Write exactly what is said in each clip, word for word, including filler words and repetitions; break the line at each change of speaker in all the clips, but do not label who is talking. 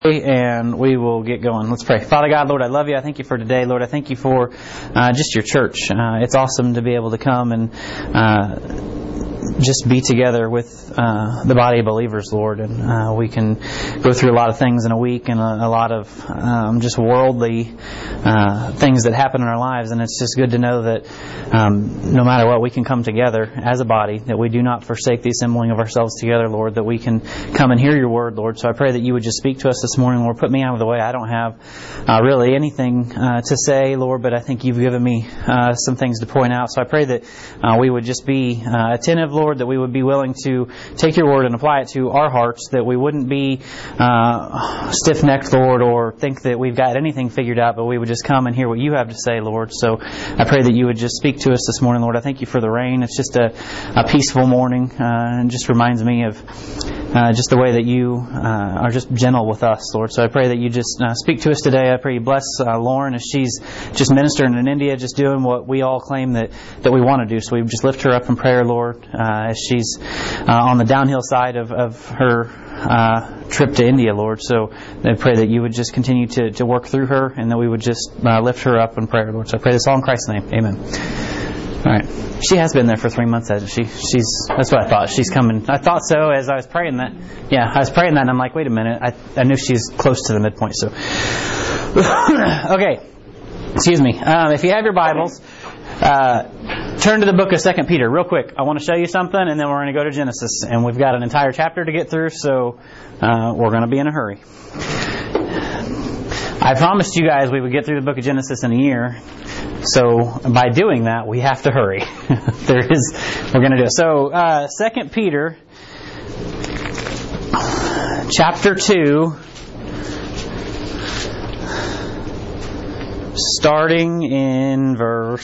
And we will get going. Let's pray. Father God, Lord, I love you. I thank you for today. Lord, I thank you for uh, just your church. Uh, it's awesome to be able to come and uh, just be together with uh, the body of believers, Lord. And uh, we can go through a lot of things in a week and a, a lot of um, just worldly uh, things that happen in our lives. And it's just good to know that um, no matter what, we can come together as a body, that we do not forsake the assembling of ourselves together, Lord, that we can come and hear your word, Lord. So I pray that you would just speak to us this morning, Lord. Put me out of the way. I don't have uh, really anything uh, to say, Lord, but I think you've given me uh, some things to point out. So I pray that uh, we would just be uh, attentive, Lord, that we would be willing to take your word and apply it to our hearts, that we wouldn't be uh, stiff-necked, Lord, or think that we've got anything figured out, but we would just come and hear what you have to say, Lord. So I pray that you would just speak to us this morning, Lord. I thank you for the rain. It's just a, a peaceful morning uh, and just reminds me of uh, just the way that you uh, are just gentle with us, Lord. So I pray that you just uh, speak to us today. I pray you bless uh, Lauren as she's just ministering in India, just doing what we all claim that, that we want to do. So we just lift her up in prayer, Lord, uh, as she's uh, on the downhill side of, of her uh, trip to India, Lord. So I pray that you would just continue to, to work through her and that we would just uh, lift her up in prayer, Lord. So I pray this all in Christ's name. Amen. All right. She has been there for three months, hasn't she? She's. That's what I thought. She's coming. I thought so as I was praying that. Yeah, I was praying that and I'm like, wait a minute. I, I knew she's close to the midpoint. So, okay. Excuse me. Um, if you have your Bibles, uh, turn to the book of Second Peter real quick. I want to show you something and then we're going to go to Genesis. And we've got an entire chapter to get through, so uh, we're going to be in a hurry. I promised you guys we would get through the book of Genesis in a year. So by doing that, we have to hurry. there is, we're going to do it. So uh, Second Peter, chapter two, starting in verse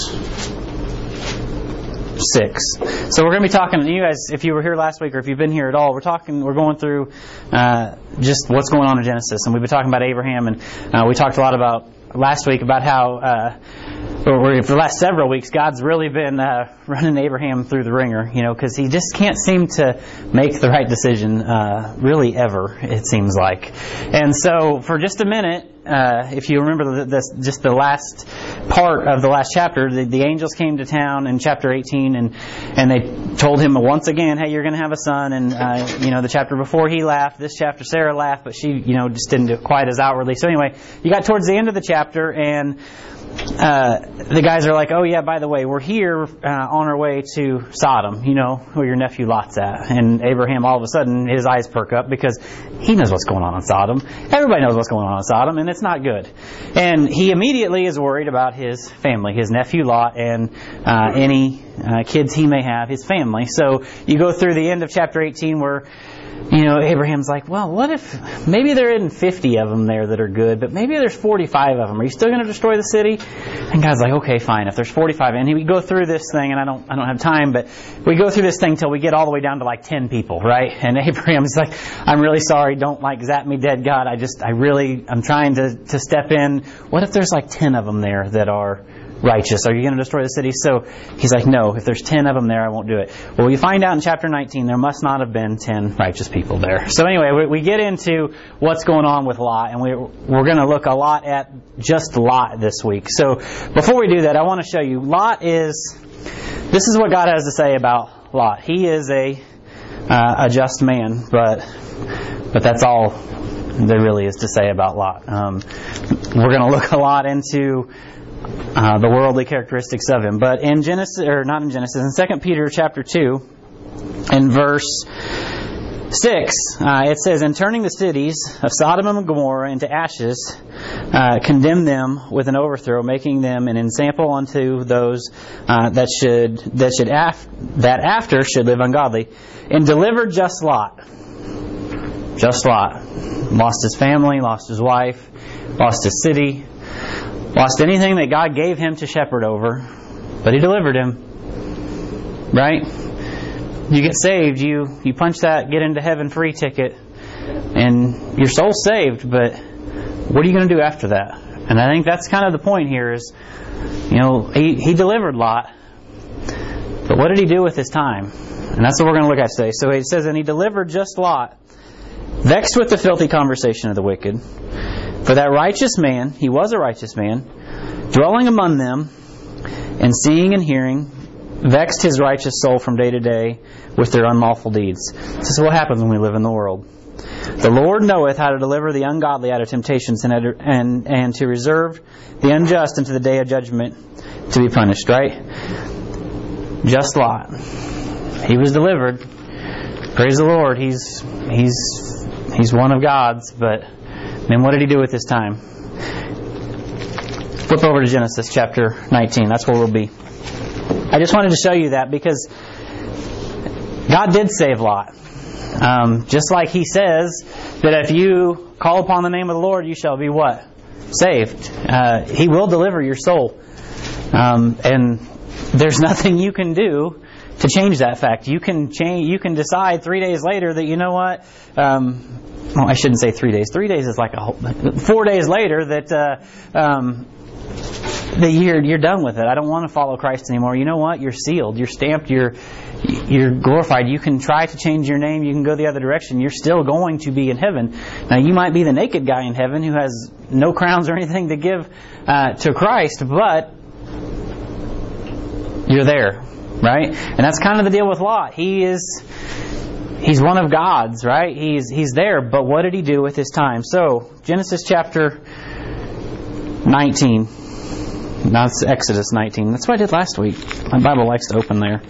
six. So we're going to be talking to you guys, if you were here last week or if you've been here at all, we're talking, we're going through uh, just what's going on in Genesis. And we've been talking about Abraham, and uh, we talked a lot about last week about how uh, for the last several weeks God's really been uh, running Abraham through the ringer, you know, because he just can't seem to make the right decision uh, really ever, it seems like. And so for just a minute, uh, if you remember the, the, just the last part of the last chapter, the, the angels came to town in chapter eighteen, and and they told him once again, hey, you're going to have a son. And uh, you know, the chapter before he laughed, this chapter Sarah laughed, but she, you know, just didn't do it quite as outwardly. So anyway, you got towards the end of the chapter, and Uh, the guys are like, oh yeah, by the way, we're here uh, on our way to Sodom, you know, where your nephew Lot's at. And Abraham, all of a sudden, his eyes perk up because he knows what's going on in Sodom. Everybody knows what's going on in Sodom, and it's not good. And he immediately is worried about his family, his nephew Lot, and uh, any uh, kids he may have, his family. So you go through the end of chapter eighteen where, you know, Abraham's like, well, what if maybe there isn't fifty of them there that are good, but maybe there's forty-five of them. Are you still going to destroy the city? And God's like, okay, fine. If there's forty-five, and we go through this thing, and I don't, I don't have time, but we go through this thing till we get all the way down to like ten people, right? And Abraham's like, I'm really sorry. Don't like zap me dead, God. I just, I really, I'm trying to to step in. What if there's like ten of them there that are righteous? Are you going to destroy the city? So he's like, no, if there's ten of them there, I won't do it. Well, we find out in chapter nineteen, there must not have been ten righteous people there. So anyway, we, we get into what's going on with Lot, and we, we're going to look a lot at just Lot this week. So before we do that, I want to show you, Lot is, this is what God has to say about Lot. He is a, uh, a just man, but, but that's all there really is to say about Lot. Um, we're going to look a lot into Uh, the worldly characteristics of him. But in Genesis, or not in Genesis, in Second Peter chapter two, in verse six, uh, it says, "And turning the cities of Sodom and Gomorrah into ashes, uh, condemned them with an overthrow, making them an ensample unto those uh, that should that should af- that after should live ungodly, and delivered just Lot." Just Lot. Lost his family, lost his wife, lost his city, lost anything that God gave him to shepherd over, but he delivered him. Right? You get saved, you, you punch that get into heaven free ticket, and your soul's saved, but what are you going to do after that? And I think that's kind of the point here is, you know, he, he delivered Lot, but what did he do with his time? And that's what we're going to look at today. So it says, and he delivered just Lot, vexed with the filthy conversation of the wicked. For that righteous man, he was a righteous man, dwelling among them, and seeing and hearing, vexed his righteous soul from day to day with their unlawful deeds. This is what happens when we live in the world. The Lord knoweth how to deliver the ungodly out of temptations and, and, and to reserve the unjust unto the day of judgment to be punished, right? Just Lot. He was delivered. Praise the Lord. He's he's he's one of God's, but then what did he do with his time? Flip over to Genesis chapter nineteen. That's where we'll be. I just wanted to show you that because God did save Lot. Um, just like He says that if you call upon the name of the Lord, you shall be what? Saved. Uh, he will deliver your soul. Um, and there's nothing you can do to change that fact. You can change. You can decide three days later that, you know what? Um, well, I shouldn't say three days. Three days is like a whole... Four days later that... Uh, um, that you're you're done with it. I don't want to follow Christ anymore. You know what? You're sealed. You're stamped. You're you're glorified. You can try to change your name. You can go the other direction. You're still going to be in heaven. Now, you might be the naked guy in heaven who has no crowns or anything to give uh, to Christ, but you're there, right? And that's kind of the deal with Lot. He is he's one of God's, right? He's he's there, but what did he do with his time? So, Genesis chapter nineteen. Now it's Exodus nineteen. That's what I did last week. My Bible likes to open there.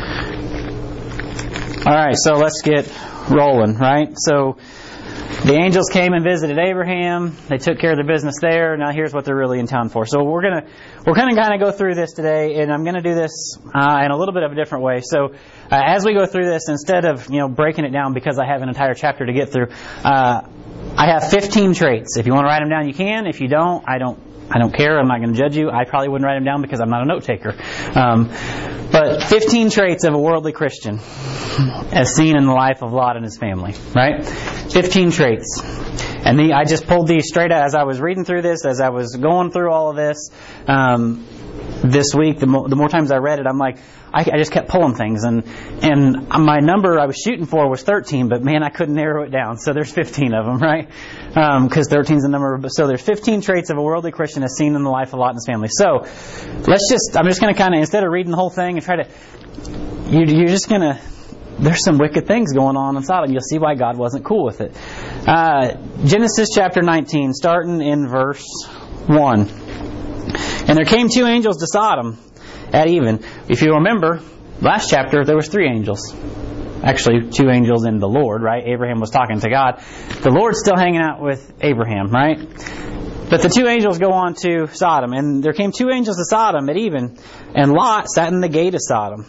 Alright, so let's get rolling, right? So the angels came and visited Abraham. They took care of their business there. Now here's what they're really in town for. So we're gonna we're gonna kind of go through this today, and I'm gonna do this uh, in a little bit of a different way. So uh, as we go through this, instead of you know breaking it down because I have an entire chapter to get through, uh, I have fifteen traits. If you want to write them down, you can. If you don't, I don't. I don't care. I'm not going to judge you. I probably wouldn't write them down because I'm not a note taker. Um, but fifteen traits of a worldly Christian as seen in the life of Lot and his family. Right? fifteen traits. And the, I just pulled these straight out as I was reading through this, as I was going through all of this. Um, this week, the, mo- the more times I read it, I'm like, I, I just kept pulling things. And and my number I was shooting for was thirteen, but man, I couldn't narrow it down. So there's fifteen of them, right? Because um, thirteen is the number. So there's fifteen traits of a worldly Christian as seen in the life of Lot and his family. So let's just, I'm just going to kind of, instead of reading the whole thing and try to, you, you're just going to, there's some wicked things going on in Sodom. You'll see why God wasn't cool with it. Uh, Genesis chapter nineteen, starting in verse one. And there came two angels to Sodom at even. If you remember, last chapter there was three angels. Actually, two angels and the Lord, right? Abraham was talking to God. The Lord's still hanging out with Abraham, right? But the two angels go on to Sodom. And there came two angels to Sodom at even. And Lot sat in the gate of Sodom.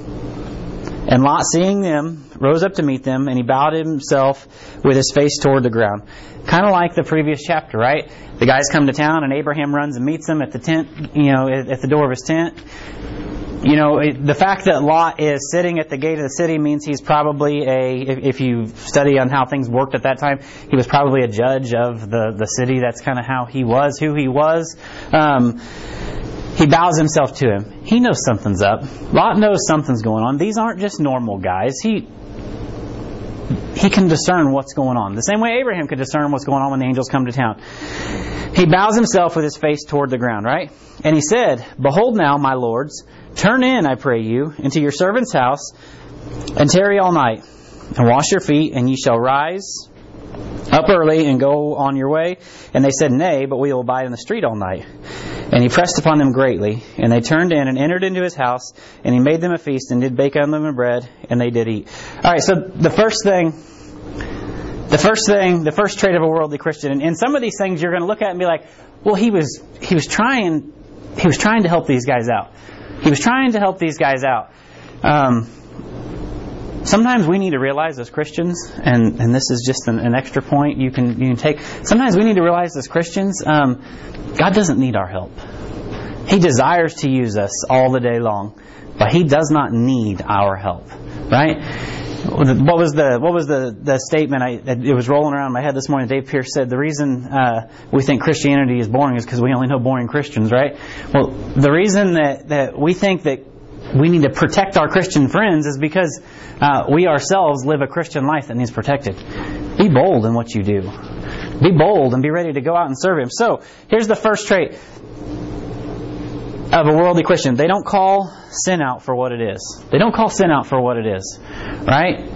And Lot, seeing them, rose up to meet them, and he bowed himself with his face toward the ground. Kind of like the previous chapter, right? The guys come to town, and Abraham runs and meets them at the tent, you know, at the door of his tent. You know, the fact that Lot is sitting at the gate of the city means he's probably a, if you study on how things worked at that time, he was probably a judge of the, the city. That's kind of how he was, who he was. Um, He bows himself to him. He knows something's up. Lot knows something's going on. These aren't just normal guys. He he can discern what's going on. The same way Abraham could discern what's going on when the angels come to town. He bows himself with his face toward the ground, right? And he said, Behold now, my lords, turn in, I pray you, into your servant's house, and tarry all night, and wash your feet, and ye shall rise up early and go on your way. And they said, Nay, but we will abide in the street all night. And he pressed upon them greatly. And they turned in and entered into his house. And he made them a feast and did bake unleavened bread. And they did eat. All right, so the first thing, the first thing, the first trait of a worldly Christian. And, and some of these things you're going to look at and be like, well, he was he was trying he was trying to help these guys out. He was trying to help these guys out. Um, Sometimes we need to realize as Christians, and, and this is just an, an extra point you can you can take. Sometimes we need to realize as Christians, um, God doesn't need our help. He desires to use us all the day long, but He does not need our help. Right? What was the what was the, the statement? I, it was rolling around in my head this morning. Dave Pierce said the reason uh, we think Christianity is boring is because we only know boring Christians. Right? Well, the reason that, that we think that we need to protect our Christian friends is because uh, we ourselves live a Christian life that needs protected. You be bold in what you do. Be bold and be ready to go out and serve Him. So, here's the first trait of a worldly Christian. They don't call sin out for what it is. They don't call sin out for what it is. Right?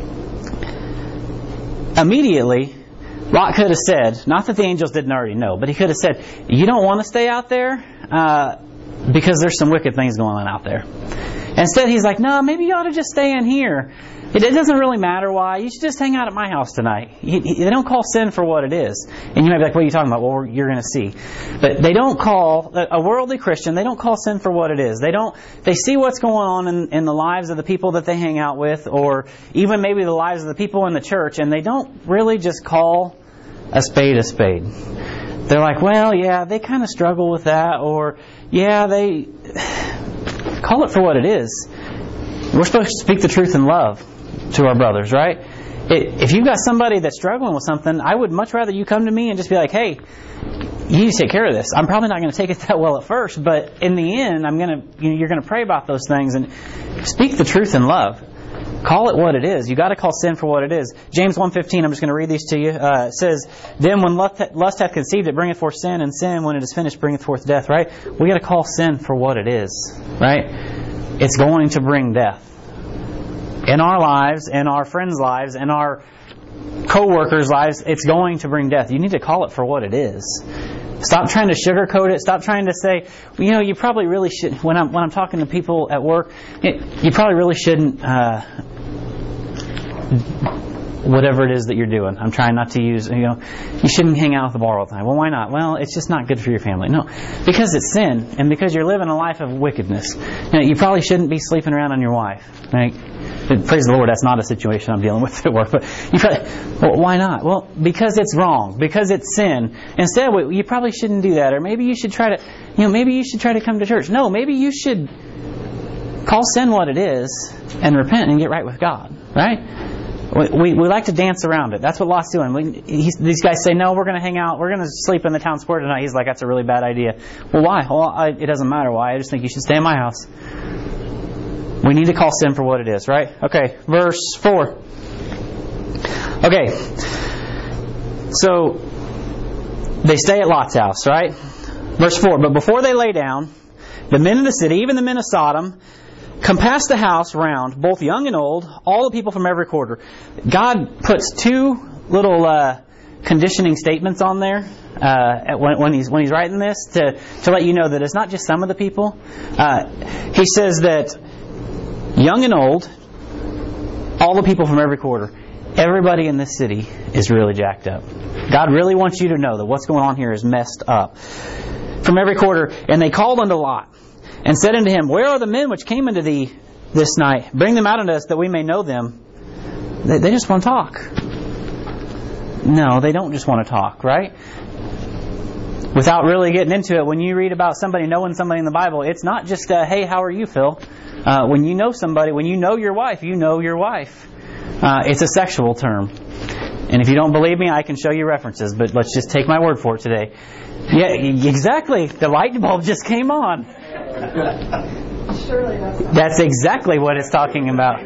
Immediately, Lot could have said, not that the angels didn't already know, but he could have said, you don't want to stay out there uh, because there's some wicked things going on out there. Instead, he's like, no, maybe you ought to just stay in here. It, it doesn't really matter why. You should just hang out at my house tonight. He, he, they don't call sin for what it is. And you might be like, what are you talking about? Well, you're going to see. But they don't call, a worldly Christian, they don't call sin for what it is. They don't. They see what's going on in, in the lives of the people that they hang out with, or even maybe the lives of the people in the church, and they don't really just call a spade a spade. They're like, well, yeah, they kind of struggle with that, or, yeah, they... Call it for what it is. We're supposed to speak the truth in love to our brothers, right? It, if you've got somebody that's struggling with something, I would much rather you come to me and just be like, hey, you need to take care of this. I'm probably not going to take it that well at first, but in the end, I'm going to, you know, you're going to pray about those things and speak the truth in love. Call it what it is. You got to call sin for what it is. James one fifteen, I'm just going to read these to you. Uh, it says, then when lust hath conceived, it bringeth forth sin, and sin, when it is finished, bringeth forth death. Right? We got to call sin for what it is. Right? It's going to bring death in our lives, in our friends' lives, in our co-workers' lives. It's going to bring death. You need to call it for what it is. Stop trying to sugarcoat it. Stop trying to say, well, you know, you probably really should. When I'm when I'm talking to people at work, it, you probably really shouldn't. Uh, whatever it is that you're doing. I'm trying not to use, you know, you shouldn't hang out at the bar all the time. Well, why not? Well, it's just not good for your family. No, because it's sin, and because you're living a life of wickedness. You know, you probably shouldn't be sleeping around on your wife. Right? Praise the Lord, that's not a situation I'm dealing with at work. But you probably, well, why not? Well, because it's wrong. Because it's sin. Instead, you probably shouldn't do that. Or maybe you should try to, you know, maybe you should try to come to church. No, maybe you should call sin what it is and repent and get right with God. Right? We, we, we like to dance around it. That's what Lot's doing. We, he's, these guys say, no, we're going to hang out. We're going to sleep in the town square tonight. He's like, that's a really bad idea. Well, why? Well, I, it doesn't matter why. I just think you should stay in my house. We need to call sin for what it is, right? Okay, verse four. Okay, so they stay at Lot's house, right? Verse four, but before they lay down, the men of the city, even the men of Sodom, compassed the house round, both young and old, all the people from every quarter. God puts two little uh, conditioning statements on there uh, when, when he's when he's writing this to, to let you know that it's not just some of the people. Uh, he says that young and old, all the people from every quarter, everybody in this city is really jacked up. God really wants you to know that what's going on here is messed up. From every quarter, and they called unto Lot, and said unto him, where are the men which came unto thee this night? Bring them out unto us, that we may know them. They, they just want to talk. No, they don't just want to talk, right? Without really getting into it, when you read about somebody knowing somebody in the Bible, it's not just, uh, hey, how are you, Phil? Uh, when you know somebody, when you know your wife, you know your wife. Uh, it's a sexual term. And if you don't believe me, I can show you references, but let's just take my word for it today. Yeah, exactly. The light bulb just came on.
Surely that's not
That's exactly what it's talking about.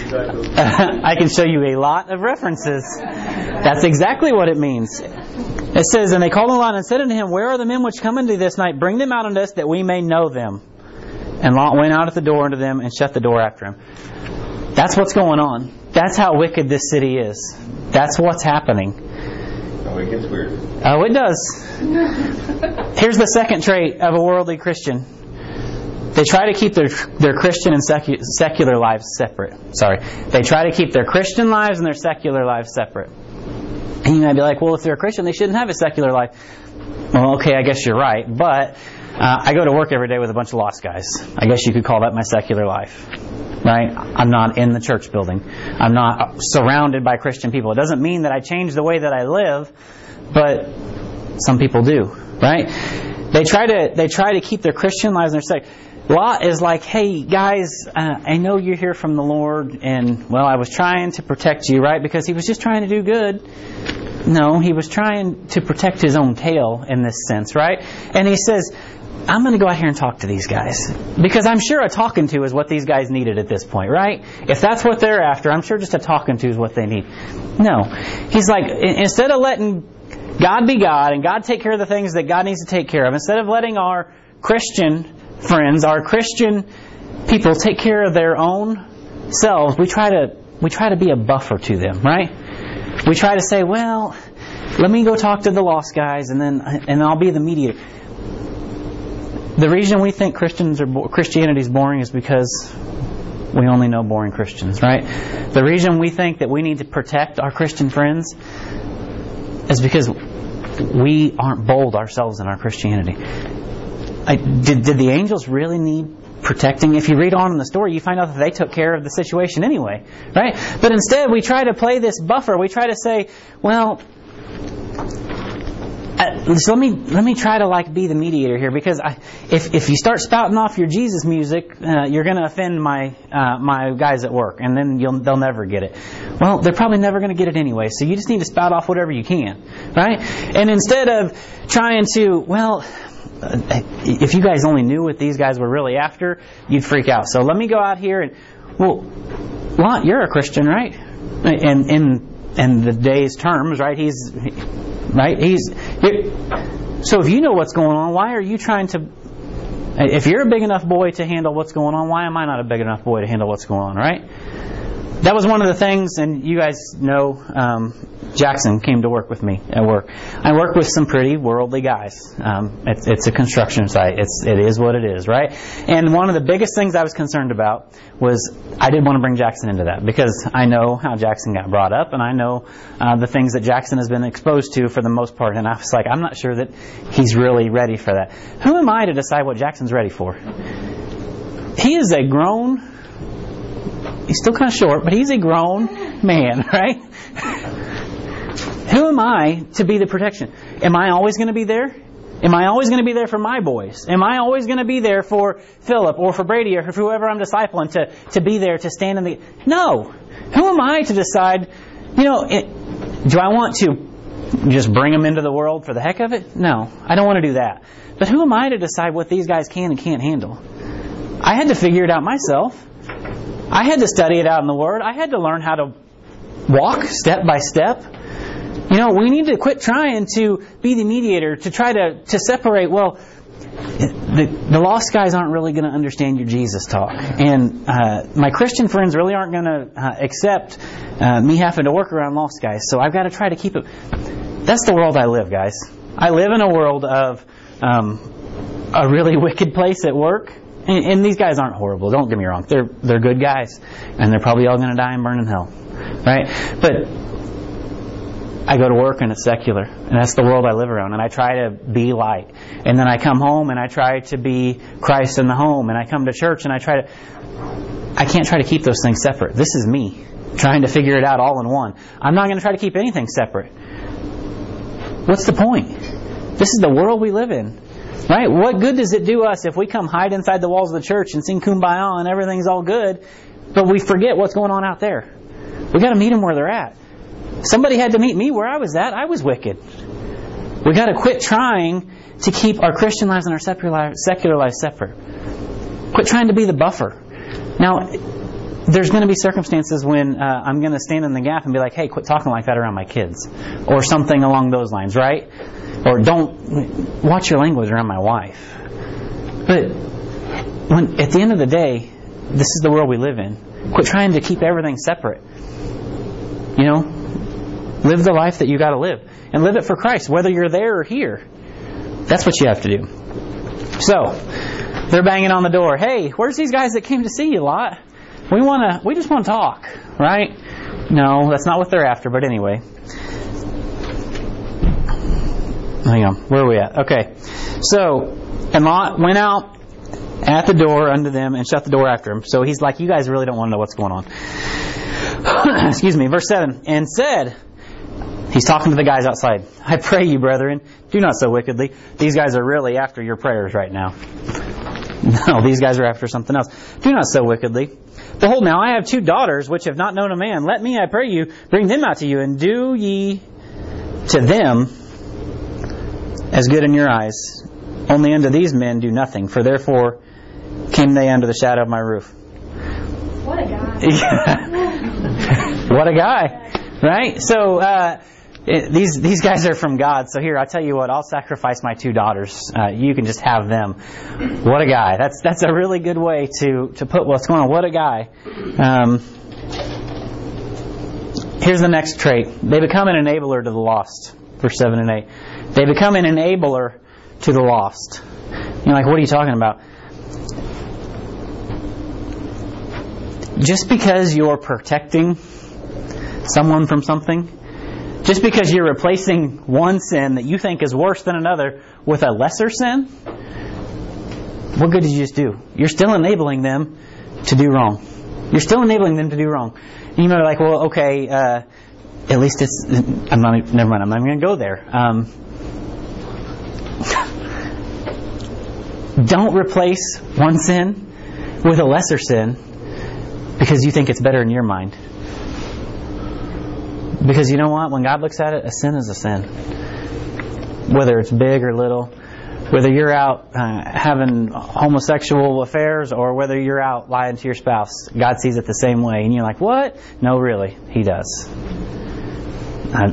I can show you a lot of references. That's exactly what it means. It says, and they called him Lot and said unto him, where are the men which come unto thee this night? Bring them out unto us, that we may know them. And Lot went out at the door unto them and shut the door after him. That's what's going on. That's how wicked this city is. That's what's happening.
Oh, it gets weird.
Oh, it does. Here's the second trait of a worldly Christian. They try to keep their their Christian and secu- secular lives separate. Sorry. They try to keep their Christian lives and their secular lives separate. And you might be like, well, if they're a Christian, they shouldn't have a secular life. Well, okay, I guess you're right. But uh, I go to work every day with a bunch of lost guys. I guess you could call that my secular life. Right? I'm not in the church building. I'm not surrounded by Christian people. It doesn't mean that I change the way that I live, but some people do. Right? They try to they try to keep their Christian lives in their secular. Lot is like, hey, guys, uh, I know you're here from the Lord, and, well, I was trying to protect you, right? Because he was just trying to do good. No, he was trying to protect his own tail in this sense, right? And he says, I'm going to go out here and talk to these guys. Because I'm sure a talking to is what these guys needed at this point, right? If that's what they're after, I'm sure just a talking to is what they need. No. He's like, instead of letting God be God and God take care of the things that God needs to take care of, instead of letting our Christian friends, our Christian people take care of their own selves, we try to we try to be a buffer to them, right? We try to say, well, let me go talk to the lost guys, and then and I'll be the mediator. The reason we think Christians are bo- Christianity is boring is because we only know boring Christians, right? The reason we think that we need to protect our Christian friends is because we aren't bold ourselves in our Christianity. I, did, did the angels really need protecting? If you read on in the story, you find out that they took care of the situation anyway, right? But instead, we try to play this buffer. We try to say, well, Uh, so let me let me try to like be the mediator here, because I, if if you start spouting off your Jesus music, uh, you're going to offend my uh, my guys at work, and then you'll they'll never get it. Well, they're probably never going to get it anyway. So you just need to spout off whatever you can, right? And instead of trying to, well, uh, if you guys only knew what these guys were really after, you'd freak out. So let me go out here and, well, Lot, you're a Christian, right? And in in the day's terms, right? He's Right? He's so if you know what's going on, why are you trying to... If you're a big enough boy to handle what's going on, why am I not a big enough boy to handle what's going on, right? That was one of the things, and you guys know um, Jackson came to work with me at work. I work with some pretty worldly guys. Um, it's, it's a construction site. It's, it is what it is, right? And one of the biggest things I was concerned about was I didn't want to bring Jackson into that, because I know how Jackson got brought up, and I know uh, the things that Jackson has been exposed to for the most part. And I was like, I'm not sure that he's really ready for that. Who am I to decide what Jackson's ready for? He is a grown... He's still kind of short, but he's a grown man, right? Who am I to be the protection? Am I always going to be there? Am I always going to be there for my boys? Am I always going to be there for Philip or for Brady or for whoever I'm discipling to, to be there to stand in the... No. Who am I to decide, you know, it, do I want to just bring them into the world for the heck of it? No. I don't want to do that. But who am I to decide what these guys can and can't handle? I had to figure it out myself. I had to study it out in the Word. I had to learn how to walk step by step. You know, we need to quit trying to be the mediator, to try to, to separate, well, the, the lost guys aren't really going to understand your Jesus talk. And uh, my Christian friends really aren't going to uh, accept uh, me having to work around lost guys. So I've got to try to keep it. That's the world I live, guys. I live in a world of um, a really wicked place at work. And, and these guys aren't horrible. Don't get me wrong. They're they're good guys, and they're probably all going to die and burn in hell, right? But I go to work and it's secular, and that's the world I live around. And I try to be light, and then I come home and I try to be Christ in the home, and I come to church and I try to. I can't try to keep those things separate. This is me trying to figure it out all in one. I'm not going to try to keep anything separate. What's the point? This is the world we live in. Right? What good does it do us if we come hide inside the walls of the church and sing Kumbaya and everything's all good, but we forget what's going on out there? We got to meet them where they're at. Somebody had to meet me where I was at. I was wicked. We got to quit trying to keep our Christian lives and our secular secular lives separate. Quit trying to be the buffer. Now, there's going to be circumstances when uh, I'm going to stand in the gap and be like, hey, quit talking like that around my kids. Or something along those lines, right? Or don't watch your language around my wife. But when at the end of the day, this is the world we live in. Quit trying to keep everything separate. You know, live the life that you got to live, and live it for Christ, whether you're there or here. That's what you have to do. So they're banging on the door. Hey, where's these guys that came to see you, Lot? We want to. We just want to talk, right? No, that's not what they're after. But anyway. Hang on, where are we at? Okay. So, and Lot went out at the door unto them and shut the door after him. So he's like, you guys really don't want to know what's going on. Excuse me, verse seven. And said, he's talking to the guys outside, I pray you, brethren, do not so wickedly. These guys are really after your prayers right now. No, these guys are after something else. Do not so wickedly. Behold, now I have two daughters which have not known a man. Let me, I pray you, bring them out to you, and do ye to them as good in your eyes only unto these men do nothing, for therefore came they under the shadow of my roof.
What a guy.
What a guy. Right? So, uh, it, these these guys are from God. So here, I'll tell you what, I'll sacrifice my two daughters. Uh, you can just have them. What a guy. That's that's a really good way to, to put what's going on. What a guy. Um, here's the next trait. They become an enabler to the lost. Verse seven and eight. They become an enabler to the lost. You're like, what are you talking about? Just because you're protecting someone from something, just because you're replacing one sin that you think is worse than another with a lesser sin, what good did you just do? You're still enabling them to do wrong. You're still enabling them to do wrong. You know, like, well, okay, uh, at least it's. I'm not. Never mind. I'm not even going to go there. Um, don't replace one sin with a lesser sin because you think it's better in your mind. Because you know what? When God looks at it, a sin is a sin. Whether it's big or little. Whether you're out uh, having homosexual affairs or whether you're out lying to your spouse, God sees it the same way. And you're like, what? No, really, He does. I,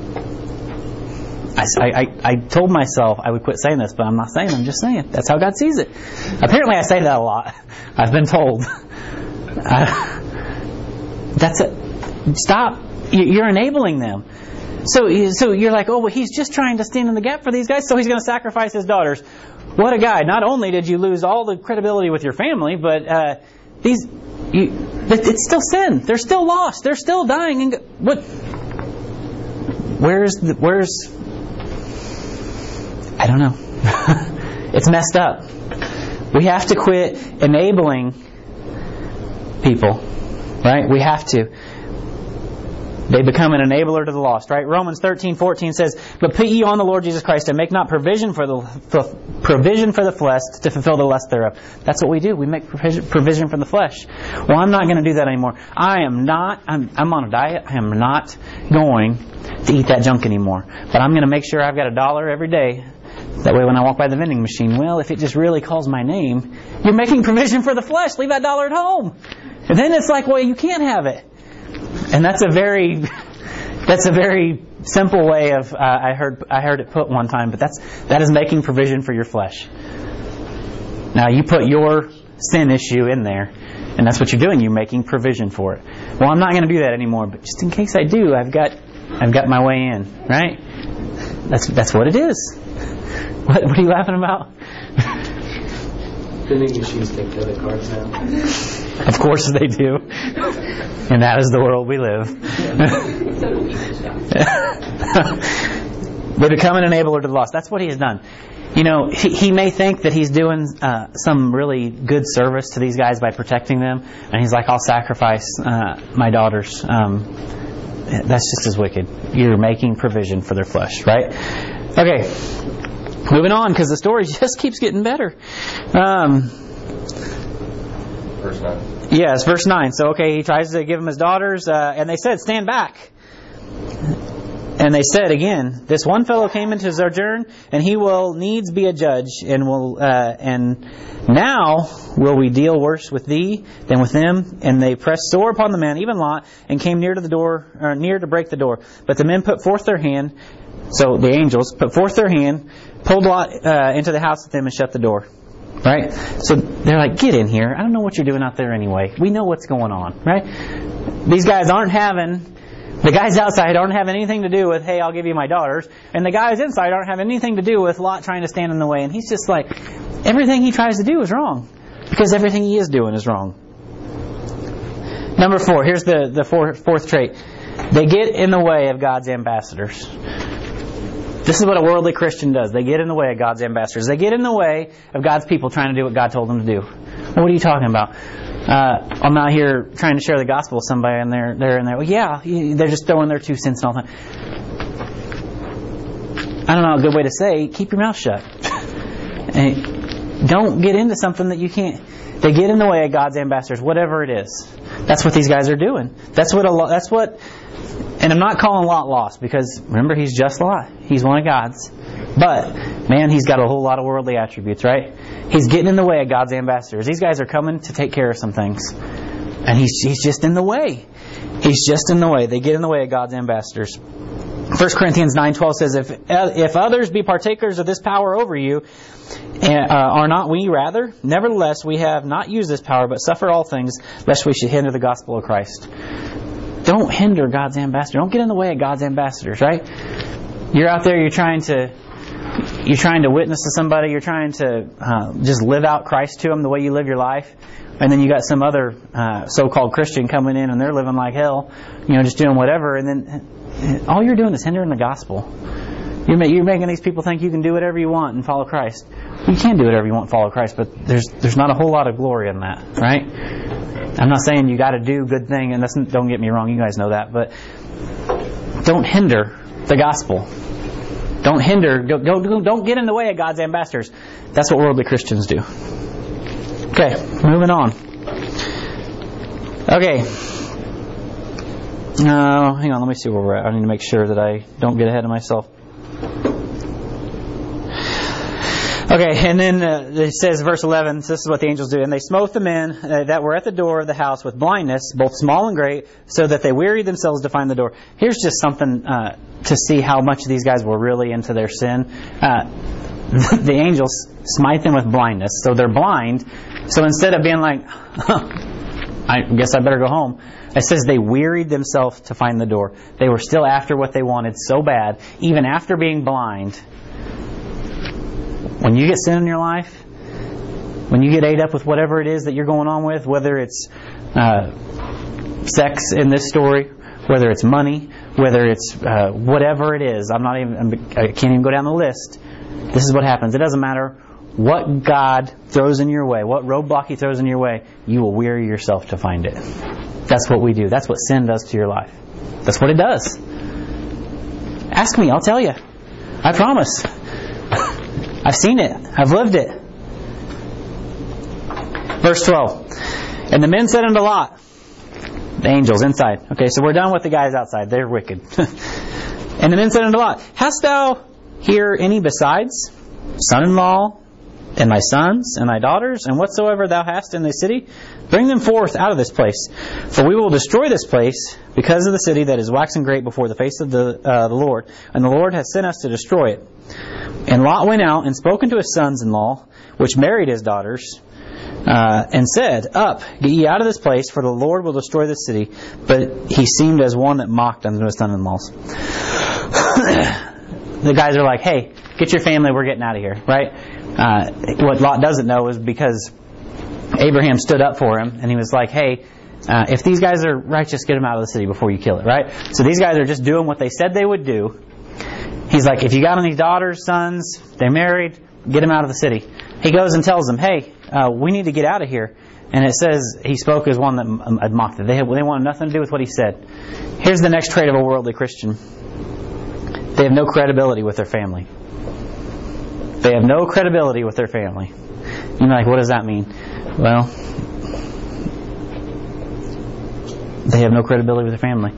I, I told myself I would quit saying this, but I'm not saying it. I'm just saying. That's how God sees it. Apparently I say that a lot. I've been told. Uh, that's it. Stop. You're enabling them. So, so you're like, oh, well, he's just trying to stand in the gap for these guys, so he's going to sacrifice his daughters. What a guy! Not only did you lose all the credibility with your family, but uh, these, you, it's still sin. They're still lost. They're still dying. And what? Where's the, where's? I don't know. It's messed up. We have to quit enabling people, right? We have to. They become an enabler to the lost, right? Romans thirteen fourteen says, "But put ye on the Lord Jesus Christ, and make not provision for the for, provision for the flesh to fulfill the lust thereof." That's what we do. We make provision, provision for the flesh. Well, I'm not going to do that anymore. I am not. I'm, I'm on a diet. I am not going to eat that junk anymore. But I'm going to make sure I've got a dollar every day. That way, when I walk by the vending machine, well, if it just really calls my name, you're making provision for the flesh. Leave that dollar at home. And then it's like, well, you can't have it. And that's a very, that's a very simple way of. Uh, I heard, I heard it put one time, but that's that is making provision for your flesh. Now you put your sin issue in there, and that's what you're doing. You're making provision for it. Well, I'm not going to do that anymore, but just in case I do, I've got, I've got my way in. Right? That's that's what it is. What, what are you laughing about?
Vending machines take debit cards now.
Of course they do. And that is the world we live. They become an enabler to the lost. That's what he has done. You know, he, he may think that he's doing uh, some really good service to these guys by protecting them. And he's like, I'll sacrifice uh, my daughters. Um, that's just as wicked. You're making provision for their flesh, right? Okay. Moving on, because the story just keeps getting better. Um,
Verse nine.
Yes, verse nine. So, okay, he tries to give him his daughters, uh, and they said, stand back. And they said again, this one fellow came into sojourn, and he will needs be a judge, and will, uh, and now will we deal worse with thee than with them? And they pressed sore upon the men, even Lot, and came near to the door, or near to break the door. But the men put forth their hand. So the angels put forth their hand, pulled Lot uh, into the house with them, and shut the door. Right? So they're like, get in here. I don't know what you're doing out there anyway. We know what's going on. Right? These guys aren't having, the guys outside aren't having anything to do with, hey, I'll give you my daughters. And the guys inside aren't having anything to do with Lot trying to stand in the way. And he's just like, everything he tries to do is wrong. Because everything he is doing is wrong. Number four, here's the, the four, fourth trait. They get in the way of God's ambassadors. This is what a worldly Christian does. They get in the way of God's ambassadors. They get in the way of God's people trying to do what God told them to do. Well, what are you talking about? Uh, I'm out here trying to share the gospel with somebody, and they're they're in there. Well, yeah, they're just throwing their two cents and all that. I don't know a good way to say, keep your mouth shut. And don't get into something that you can't. They get in the way of God's ambassadors, whatever it is. That's what these guys are doing. That's what a lo- that's what And I'm not calling Lot lost because, remember, he's just Lot. He's one of God's. But, man, he's got a whole lot of worldly attributes, right? He's getting in the way of God's ambassadors. These guys are coming to take care of some things. And he's, he's just in the way. He's just in the way. They get in the way of God's ambassadors. First Corinthians nine twelve says, if if others be partakers of this power over you, uh, are not we rather? Nevertheless, we have not used this power, but suffer all things, lest we should hinder the gospel of Christ. Don't hinder God's ambassador. Don't get in the way of God's ambassadors, right? You're out there, you're trying to you're trying to witness to somebody, you're trying to uh, just live out Christ to them the way you live your life. And then you got some other uh, so-called Christian coming in and they're living like hell, you know, just doing whatever. And then all you're doing is hindering the gospel. You're, ma- you're making these people think you can do whatever you want and follow Christ. You can do whatever you want and follow Christ, but there's there's not a whole lot of glory in that, right? I'm not saying you got to do good thing, and that's, don't get me wrong, you guys know that, but don't hinder the gospel. Don't hinder, don't, don't, don't get in the way of God's ambassadors. That's what worldly Christians do. Okay, moving on. Okay. Uh, hang on, let me see where we're at. I need to make sure that I don't get ahead of myself. Okay, and then uh, it says, verse eleven, this is what the angels do. And they smote the men uh, that were at the door of the house with blindness, both small and great, so that they wearied themselves to find the door. Here's just something uh, to see how much these guys were really into their sin. Uh, the angels smite them with blindness, so they're blind. So instead of being like, huh, I guess I better go home, it says they wearied themselves to find the door. They were still after what they wanted so bad, even after being blind. When you get sin in your life, when you get ate up with whatever it is that you're going on with, whether it's uh, sex in this story, whether it's money, whether it's uh, whatever it is, I'm not even, I can't even go down the list. This is what happens. It doesn't matter what God throws in your way, what roadblock He throws in your way, you will weary yourself to find it. That's what we do. That's what sin does to your life. That's what it does. Ask me, I'll tell you. I promise. I've seen it. I've lived it. Verse twelve. And the men said unto Lot, the angels inside. Okay, so we're done with the guys outside. They're wicked. And the men said unto Lot, hast thou here any besides son-in-law, and thy sons, and thy daughters, and whatsoever thou hast in the city? Bring them forth out of this place. For we will destroy this place, because of the city that is waxing great before the face of the, uh, the Lord. And the Lord hath sent us to destroy it. And Lot went out and spoke unto his sons-in-law, which married his daughters, uh, and said, Up, get ye out of this place, for the Lord will destroy this city. But he seemed as one that mocked unto his son-in-laws. The guys are like, hey, get your family, we're getting out of here, right? Uh, what Lot doesn't know is because Abraham stood up for him, and he was like, hey, uh, if these guys are righteous, get them out of the city before you kill it, right? So these guys are just doing what they said they would do. He's like, if you got any daughters, sons, they're married, get them out of the city. He goes and tells them, hey, uh, we need to get out of here. And it says he spoke as one that had mocked it. They, had, they wanted nothing to do with what he said. Here's the next trait of a worldly Christian. They have no credibility with their family. They have no credibility with their family. You're like, what does that mean? Well, they have no credibility with their family.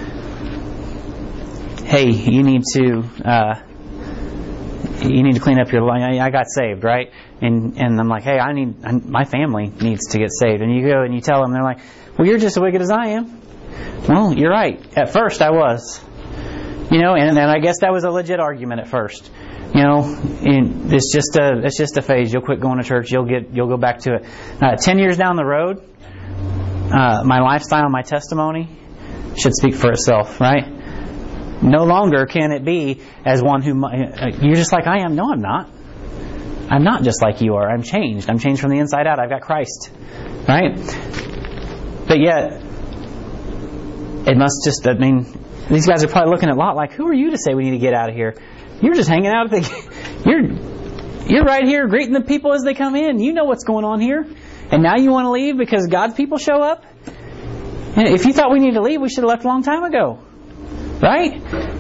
Hey, you need to uh, you need to clean up your life. I got saved, right? And and I'm like, hey, I need I, my family needs to get saved. And you go and you tell them, they're like, well, you're just as wicked as I am. Well, you're right. At first, I was. You know, and, and I guess that was a legit argument at first. You know, and it's just a it's just a phase. You'll quit going to church. You'll get you'll go back to it. Uh, Ten years down the road, uh, my lifestyle, my testimony should speak for itself, right? No longer can it be as one who uh, you're just like I am. No, I'm not. I'm not just like you are. I'm changed. I'm changed from the inside out. I've got Christ, right? But yet, it must just. I mean, these guys are probably looking at Lot like, who are you to say we need to get out of here? You're just hanging out at the. You're you're right here greeting the people as they come in. You know what's going on here, and now you want to leave because God's people show up. And if you thought we needed to leave, we should have left a long time ago, right?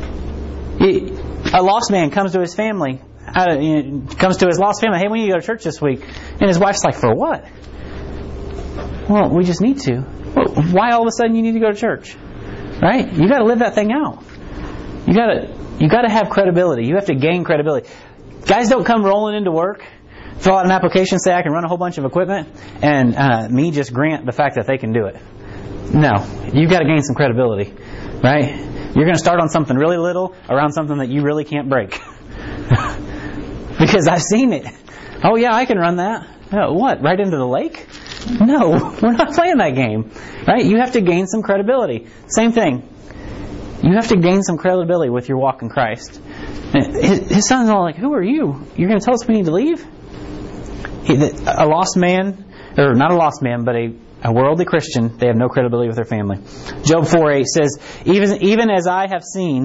A lost man comes to his family, uh, you know, comes to his lost family. Hey, we need to go to church this week, and his wife's like, for what? Well, we just need to. Why all of a sudden you need to go to church? right? You got to live that thing out. You got to you got to have credibility. You have to gain credibility. Guys don't come rolling into work, fill out an application, say I can run a whole bunch of equipment, and uh, me just grant the fact that they can do it. No, you've got to gain some credibility, right? You're going to start on something really little around something that you really can't break. Because I've seen it. Oh yeah, I can run that. Oh, what? Right into the lake? No, we're not playing that game, right? You have to gain some credibility. Same thing. You have to gain some credibility with your walk in Christ. His, his son's all like, "Who are you? You're going to tell us we need to leave?" He, a lost man, or not a lost man, but a, a worldly Christian, they have no credibility with their family. Job four eight says, even, even as I have seen,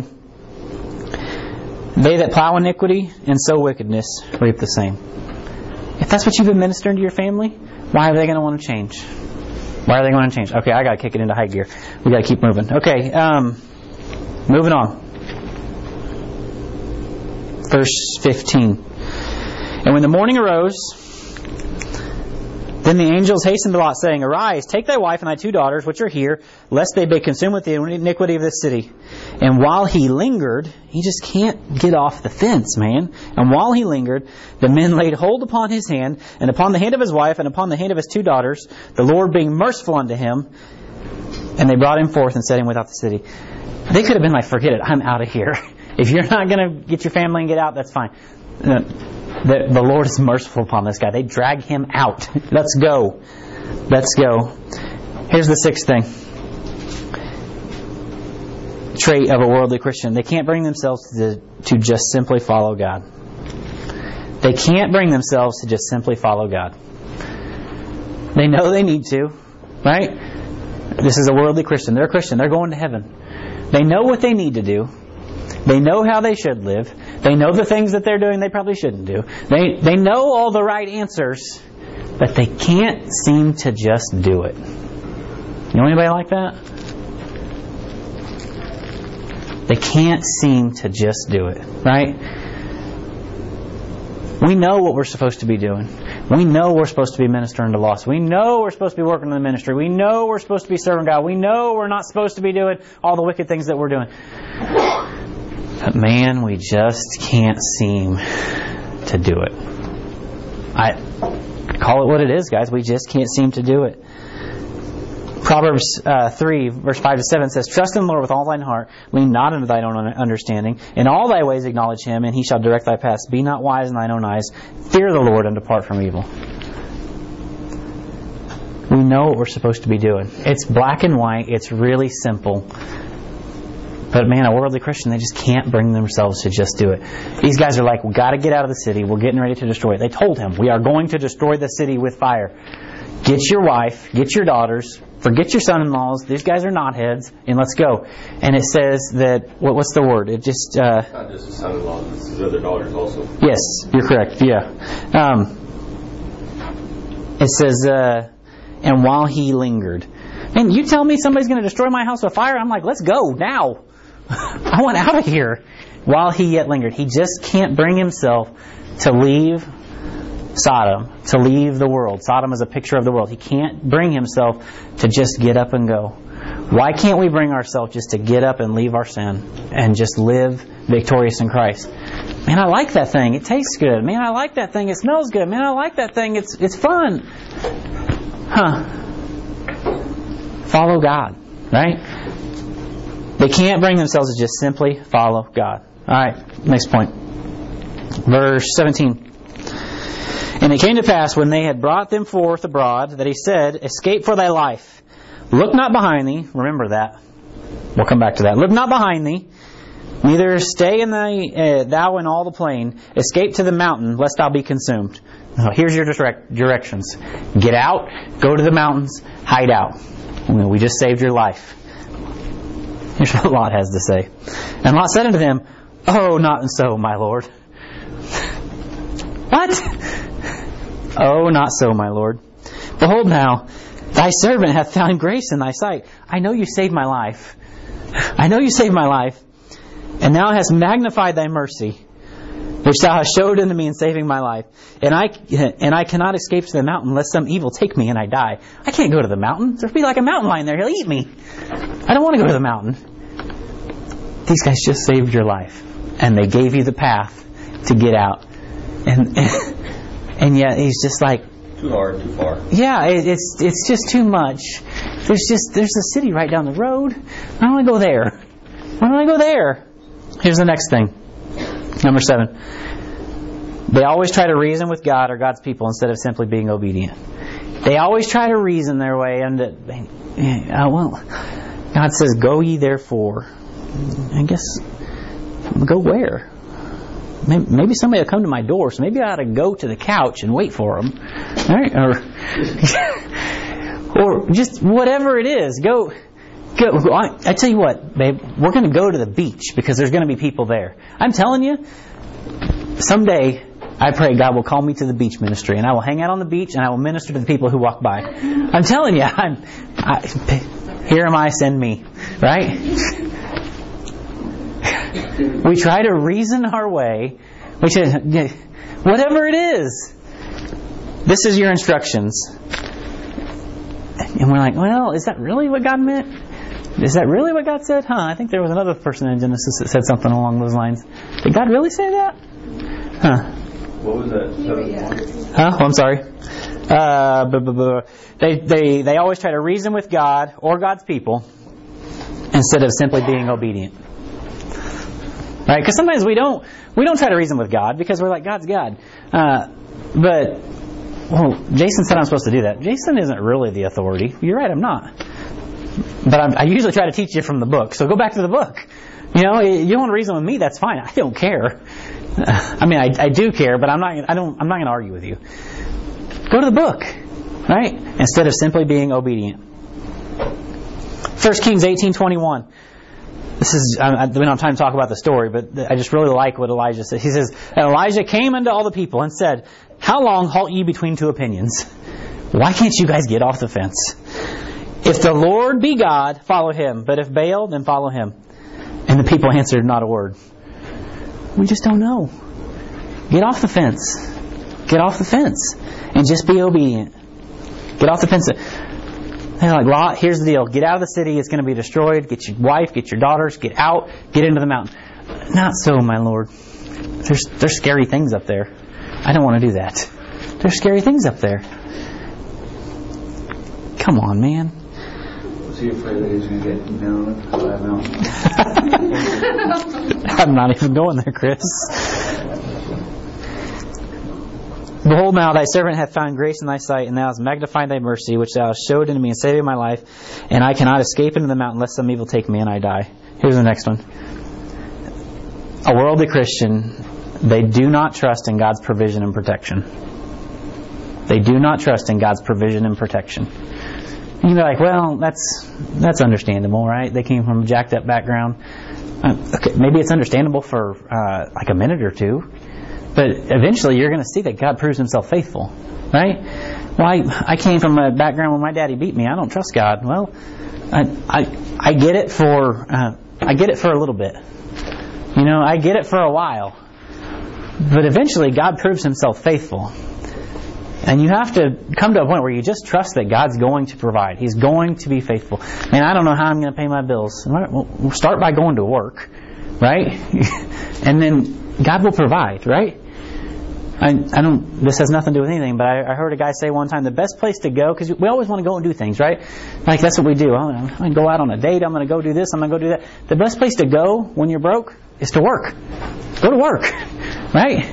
they that plow iniquity and sow wickedness reap the same. If that's what you've been ministering to your family, why are they going to want to change? Why are they going to change? Okay, I got to kick it into high gear. We got to keep moving. Okay, um, moving on. Verse fifteen. And when the morning arose, then the angels hastened to Lot, saying, Arise, take thy wife and thy two daughters, which are here, lest they be consumed with the iniquity of this city. And while he lingered, he just can't get off the fence, man. And while he lingered, the men laid hold upon his hand, and upon the hand of his wife, and upon the hand of his two daughters, the Lord being merciful unto him. And they brought him forth and set him without the city. They could have been like, forget it, I'm out of here. If you're not going to get your family and get out, that's fine. The, the Lord is merciful upon this guy. They drag him out. Let's go. Let's go. Here's the sixth thing. Trait of a worldly Christian. They can't bring themselves to, to just simply follow God. They can't bring themselves to just simply follow God. They know they need to, right? This is a worldly Christian. They're a Christian. They're going to heaven. They know what they need to do. They know how they should live. They know the things that they're doing they probably shouldn't do. They they know all the right answers, but they can't seem to just do it. You know anybody like that? They can't seem to just do it, right? We know what we're supposed to be doing. We know we're supposed to be ministering to lost. We know we're supposed to be working in the ministry. We know we're supposed to be serving God. We know we're not supposed to be doing all the wicked things that we're doing. But man, we just can't seem to do it. I call it what it is, guys. We just can't seem to do it. Proverbs uh, three, verse five to seven says, Trust in the Lord with all thine heart, lean not unto thine own understanding. In all thy ways acknowledge him, and he shall direct thy paths. Be not wise in thine own eyes. Fear the Lord and depart from evil. We know what we're supposed to be doing. It's black and white. It's really simple. But man, a worldly Christian, they just can't bring themselves to just do it. These guys are like, we got to get out of the city. We're getting ready to destroy it. They told him, we are going to destroy the city with fire. Get your wife, get your daughters, forget your son-in-laws. These guys are knotheads, and let's go. And it says that, what, what's the word? It just... Uh,
it's not just his son-in-laws, it's his other daughters also.
Yes, you're correct, yeah. Um, it says, uh, and while he lingered. Man, you tell me somebody's going to destroy my house with fire? I'm like, let's go, now. I want out of here. While he yet lingered. He just can't bring himself to leave Sodom, to leave the world. Sodom is a picture of the world. He can't bring himself to just get up and go. Why can't we bring ourselves just to get up and leave our sin and just live victorious in Christ? Man, I like that thing. It tastes good. Man, I like that thing. It smells good. Man, I like that thing. It's it's fun. Huh. Follow God, right? They can't bring themselves to just simply follow God. All right, next point. Verse seventeen. And it came to pass, when they had brought them forth abroad, that he said, Escape for thy life. Look not behind thee. Remember that. We'll come back to that. Look not behind thee. Neither stay in thy, uh, thou in all the plain. Escape to the mountain, lest thou be consumed. Now, here's your direct, directions. Get out. Go to the mountains. Hide out. We just saved your life. Here's what Lot has to say. And Lot said unto him, Oh, not so, my Lord. What? Oh, not so, my Lord. Behold now, thy servant hath found grace in thy sight. I know you saved my life. I know you saved my life. And thou hast magnified thy mercy. which thou hast showed unto me in saving my life. And I and I cannot escape to the mountain, lest some evil take me and I die. I can't go to the mountain. There'll be like a mountain lion there. He'll eat me. I don't want to go to the mountain. These guys just saved your life. And they gave you the path to get out. And and yet he's just like,
too hard, too far.
yeah, it, it's it's just too much. There's just there's a city right down the road. Why don't I go there? Why don't I go there? Here's the next thing. Number seven. They always try to reason with God or God's people instead of simply being obedient. They always try to reason their way into, uh, well, God says, go ye therefore. I guess, go where? Maybe, maybe somebody will come to my door, so maybe I ought to go to the couch and wait for them. Right? Or, or just whatever it is, go. Go. I, I tell you what, babe, we're going to go to the beach because there's going to be people there. I'm telling you, someday I pray God will call me to the beach ministry, and I will hang out on the beach and I will minister to the people who walk by. I'm telling you, I'm. I, here am I, send me. Right? We try to reason our way, which is whatever it is. This is your instructions, and we're like, well, is that really what God meant? Is that really what God said? Huh, I think there was another person in Genesis that said something along those lines. Did God really say that? Huh.
What was that?
Huh? Oh, I'm sorry. Uh, blah, blah, blah. They, they, they always try to reason with God or God's people instead of simply being obedient. Right? Because sometimes we don't we don't try to reason with God because we're like, God's God. Uh, but, well, Jason said I'm supposed to do that. Jason isn't really the authority. You're right, I'm not. But I'm, I usually try to teach you from the book. So go back to the book. You know, you want to reason with me, that's fine. I don't care. I mean, I, I do care, but I'm not. I don't. I'm not going to argue with you. Go to the book, right? Instead of simply being obedient. First Kings eighteen twenty-one. This is. I, we don't have time to talk about the story, but I just really like what Elijah says. He says, "And Elijah came unto all the people and said, How long halt ye between two opinions? Why can't you guys get off the fence? If the Lord be God, follow Him. But if Baal, then follow him." And the people answered not a word. We just don't know. Get off the fence. Get off the fence. And just be obedient. Get off the fence. They're like, Lot, here's the deal. Get out of the city. It's going to be destroyed. Get your wife, get your daughters, get out, get into the mountain. Not so, my Lord. There's, there's scary things up there. I don't want to do that. There's scary things up there. Come on, man.
Was he afraid that he was going to get down to that mountain?
I'm not even going there, Chris. Behold, now thy servant hath found grace in thy sight, and thou hast magnified thy mercy, which thou hast showed unto me in saving my life, and I cannot escape into the mountain, lest some evil take me and I die. Here's the next one. A worldly Christian, they do not trust in God's provision and protection. They do not trust in God's provision and protection. And you'd be like, well, that's that's understandable, right? They came from a jacked up background. Uh, okay, maybe it's understandable for uh, like a minute or two, but eventually you're going to see that God proves Himself faithful, right? Well, I, I came from a background where my daddy beat me. I don't trust God. Well, I I, I get it for uh, I get it for a little bit. You know, I get it for a while, but eventually God proves Himself faithful. And you have to come to a point where you just trust that God's going to provide. He's going to be faithful. Man, I don't know how I'm going to pay my bills. Well, we'll start by going to work, right? And then God will provide, right? I, I don't. This has nothing to do with anything, but I, I heard a guy say one time, the best place to go, because we always want to go and do things, right? Like that's what we do. I'm going to go out on a date. I'm going to go do this. I'm going to go do that. The best place to go when you're broke is to work. Go to work, right?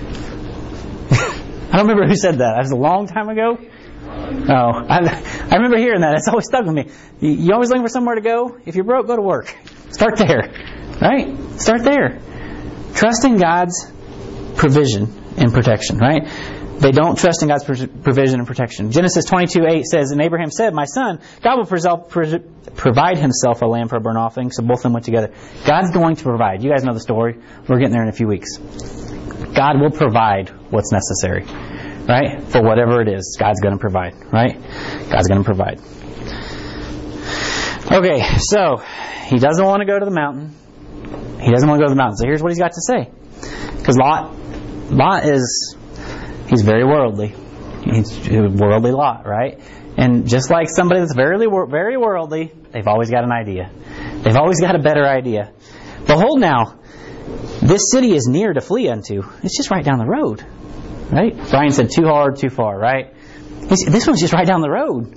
I don't remember who said that. That was a long time ago. Oh, I, I remember hearing that. It's always stuck with me. You, you always looking for somewhere to go? If you're broke, go to work. Start there, right? Start there. Trust in God's provision and protection, right? They don't trust in God's provision and protection. Genesis twenty-two eight says, and Abraham said, my son, God will provide Himself a lamb for a burnt offering. So both of them went together. God's going to provide. You guys know the story. We're getting there in a few weeks. God will provide what's necessary, right? For whatever it is, God's going to provide, right? God's going to provide. Okay, so he doesn't want to go to the mountain. He doesn't want to go to the mountain. So here's what he's got to say. Because Lot, Lot is, he's very worldly. He's a worldly Lot, right? And just like somebody that's very, very worldly, they've always got an idea. They've always got a better idea. Behold now, this city is near to flee unto. It's just right down the road, right? Brian said too hard, too far, right? He's, this one's just right down the road.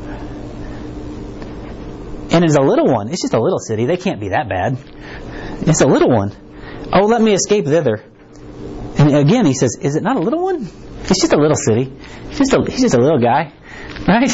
And it's a little one. It's just a little city. They can't be that bad. It's a little one. Oh, let me escape thither. And again, he says, is it not a little one? It's just a little city. It's just a, he's just a little guy. Right?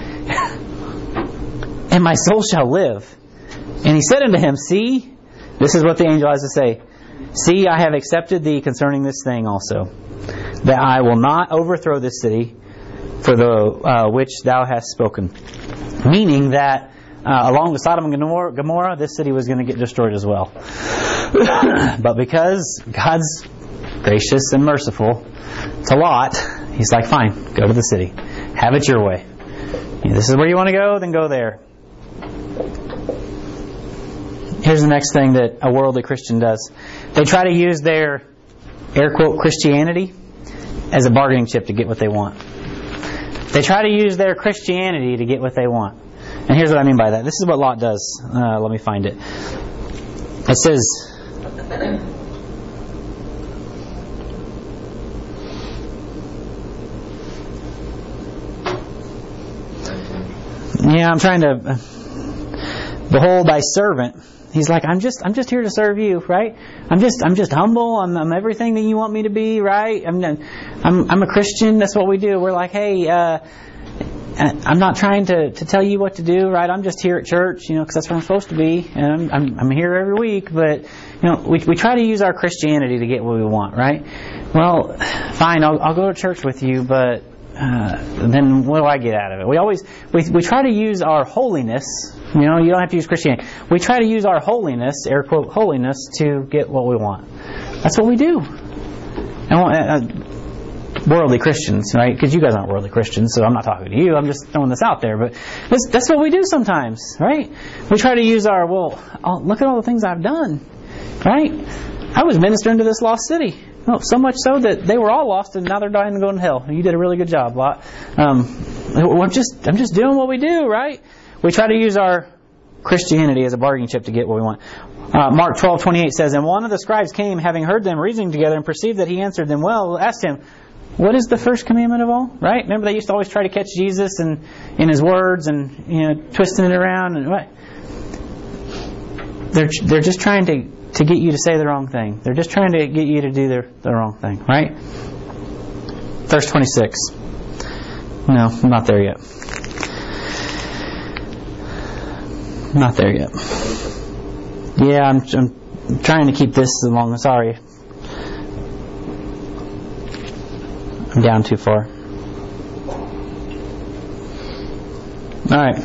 And my soul shall live. And he said unto him, see, this is what the angel has to say. See, I have accepted thee concerning this thing also, that I will not overthrow this city for the uh, which thou hast spoken. Meaning that uh, along with Sodom and Gomorrah, this city was going to get destroyed as well. But because God's gracious and merciful to Lot, he's like, fine, go to the city. Have it your way. This is where you want to go, then go there. Here's the next thing that a worldly Christian does. They try to use their, air quote, Christianity as a bargaining chip to get what they want. They try to use their Christianity to get what they want. And here's what I mean by that. This is what Lot does. Uh, let me find it. It says, yeah, I'm trying to, behold thy servant. He's like, I'm just, I'm just here to serve you, right? I'm just, I'm just humble. I'm, I'm everything that you want me to be, right? I'm, I'm, I'm a Christian. That's what we do. We're like, hey, uh, I'm not trying to, to tell you what to do, right? I'm just here at church, you know, because that's where I'm supposed to be, and I'm, I'm, I'm here every week. But you know, we we try to use our Christianity to get what we want, right? Well, fine, I'll, I'll go to church with you, but uh, then what do I get out of it? We always we we try to use our holiness. You know, you don't have to use Christianity. We try to use our holiness, air quote, holiness, to get what we want. That's what we do. And uh, worldly Christians, right? Because you guys aren't worldly Christians, so I'm not talking to you. I'm just throwing this out there. But that's, that's what we do sometimes, right? We try to use our, well, oh, look at all the things I've done, right? I was ministering to this lost city. Oh, so much so that they were all lost and now they're dying and going to hell. You did a really good job, Lot. Um, I'm just, I'm just doing what we do, right? We try to use our Christianity as a bargaining chip to get what we want. Uh, Mark twelve twenty-eight says, and one of the scribes came, having heard them reasoning together, and perceived that he answered them well, asked him, what is the first commandment of all? Right? Remember, they used to always try to catch Jesus and in his words and you know twisting it around and what? They're they're just trying to, to get you to say the wrong thing. They're just trying to get you to do the the wrong thing. Right? Verse twenty-six. No, I'm not there yet. Not there yet. Yeah, I'm, I'm trying to keep this along. Sorry. I'm down too far. Alright.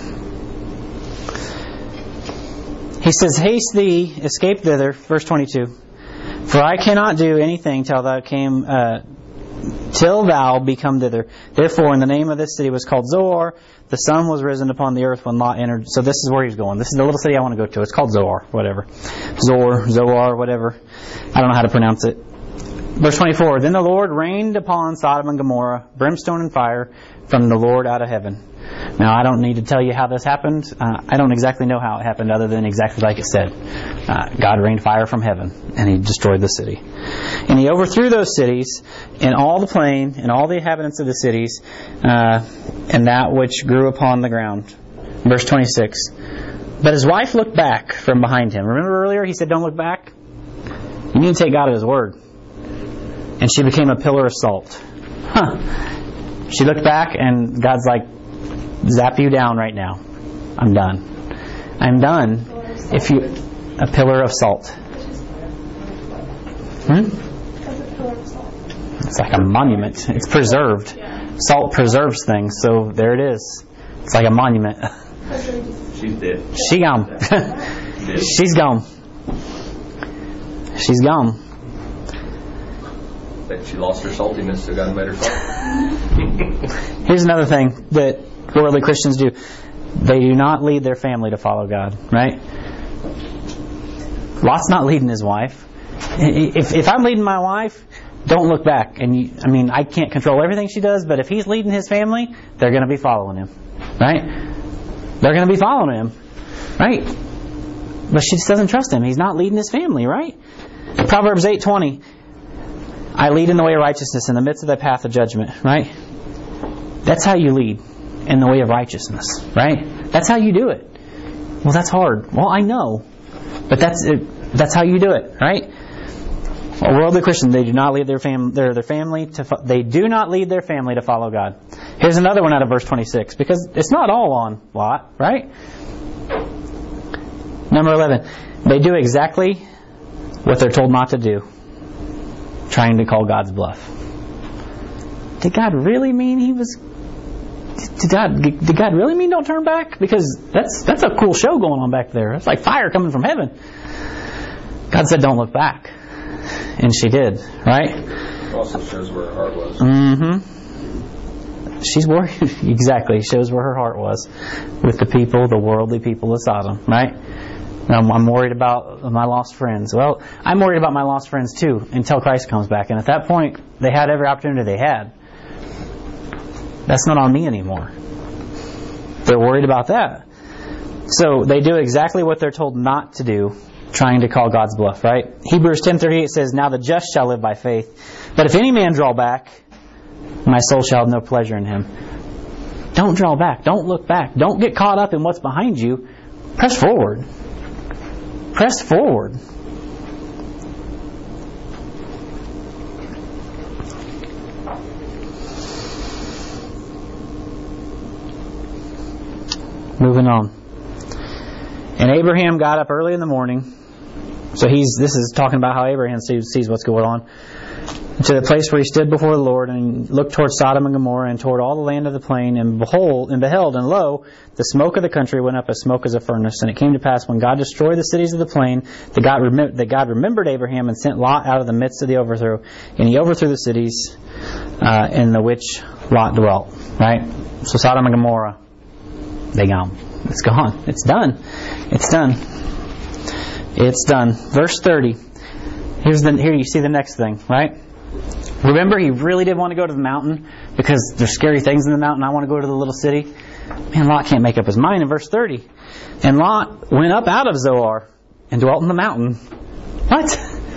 He says, haste thee, escape thither, verse twenty-two. For I cannot do anything till thou came, uh, till thou be come thither. Therefore, in the name of this city was called Zoar. The sun was risen upon the earth when Lot entered. So this is where he's going. This is the little city I want to go to. It's called Zoar, whatever. Zor, Zoar, whatever. I don't know how to pronounce it. Verse twenty-four, then the Lord rained upon Sodom and Gomorrah brimstone and fire from the Lord out of heaven. Now, I don't need to tell you how this happened. Uh, I don't exactly know how it happened other than exactly like it said. Uh, God rained fire from heaven, and He destroyed the city. And He overthrew those cities, and all the plain, and all the inhabitants of the cities, uh, and that which grew upon the ground. Verse twenty-six, but his wife looked back from behind him. Remember earlier He said, don't look back? You need to take God at His word. And she became a pillar of salt. Huh. She looked back, and God's like, zap you down right now. I'm done. I'm done. If you, a pillar of salt. Hmm? It's like a monument. It's preserved. Salt preserves things, so there it is. It's like a monument.
She's dead.
She gone. She's gone. She's gone.
But she lost her saltiness, so God made her salt.
Here's another thing that worldly Christians do. They do not lead their family to follow God, right? Lot's not leading his wife. If, if I'm leading my wife, don't look back. And you, I mean, I can't control everything she does, but if he's leading his family, they're going to be following him, right? They're going to be following him, right? But she just doesn't trust him. He's not leading his family, right? Proverbs eight twenty. I lead in the way of righteousness in the midst of the path of judgment, right? That's how you lead, in the way of righteousness, right? That's how you do it. Well, that's hard. Well, I know, but that's it, that's how you do it, right? A worldly Christian, they do not lead their fam their their family to fo- they do not lead their family to follow God. Here's another one out of verse twenty-six, because it's not all on Lot, right? Number eleven. They do exactly what they're told not to do, trying to call God's bluff. Did God really mean he was? Did God, did God really mean don't turn back? Because that's that's a cool show going on back there. It's like fire coming from heaven. God said, "Don't look back," and she did. Right?
Also shows where her heart was.
Mm-hmm. She's worried. Exactly. Shows where her heart was with the people, the worldly people of Sodom. Right? I'm, I'm worried about my lost friends. Well, I'm worried about my lost friends too until Christ comes back. And at that point, they had every opportunity they had. That's not on me anymore. They're worried about that. So they do exactly what they're told not to do, trying to call God's bluff, right? Hebrews ten thirty-eight says, "Now the just shall live by faith. But if any man draw back, my soul shall have no pleasure in him." Don't draw back. Don't look back. Don't get caught up in what's behind you. Press forward. Press forward. Moving on. And Abraham got up early in the morning. So he's this is talking about how Abraham sees, sees what's going on. To the place where he stood before the Lord and looked toward Sodom and Gomorrah and toward all the land of the plain, and behold, and beheld, and lo, the smoke of the country went up as smoke as a furnace. And it came to pass, when God destroyed the cities of the plain, that God, rem- that God remembered Abraham and sent Lot out of the midst of the overthrow. And he overthrew the cities uh, in the which Lot dwelt. Right? So Sodom and Gomorrah, they gone. It's gone. It's done. It's done. It's done. Verse thirty. Here's the here you see the next thing, right? Remember, he really did want to go to the mountain because there's scary things in the mountain. I want to go to the little city. Man, Lot can't make up his mind in verse thirty. And Lot went up out of Zoar and dwelt in the mountain. What?